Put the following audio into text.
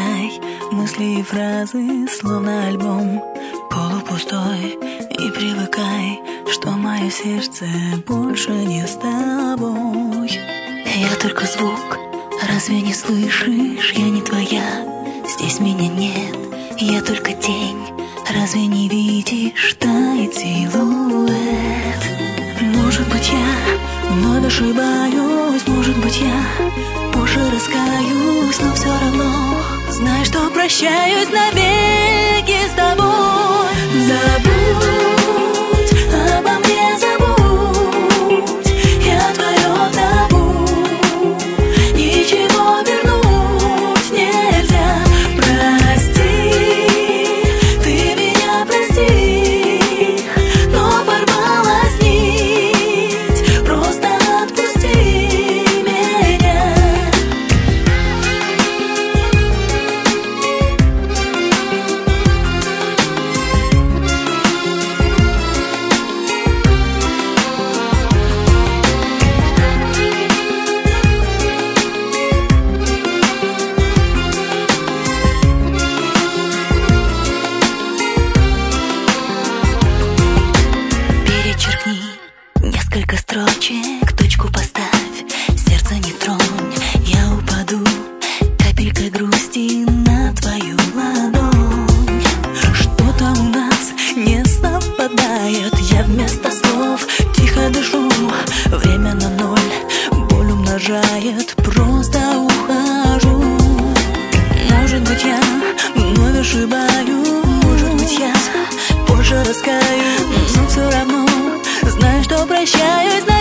Листай мысли и фразы, словно альбом полупустой. И привыкай, что мое сердце больше не с тобой. Я только звук, разве не слышишь? Я не твоя, здесь меня нет. Я только тень, разве не видишь? Тает силуэт. Может быть, я вновь ошибаюсь, может быть, я позже раскаюсь, но все равно знай, что прощаюсь навеки с тобой. Забудь обо мне, забудь, я твое табу, ничего вернуть нельзя. Прости, ты меня прости, но порвалась нить, просто отпусти меня. Перечеркни несколько строчек, точку поставь, сердце не тронь, я упаду капелькой грусти на твою ладонь. Что-то у нас не совпадает, я вместо слов тихо дышу. Время на ноль, боль умножает, просто ухожу. Может быть, я вновь ошибаюсь, может быть, я позже раскаюсь, но все равно знаю, что прощаюсь.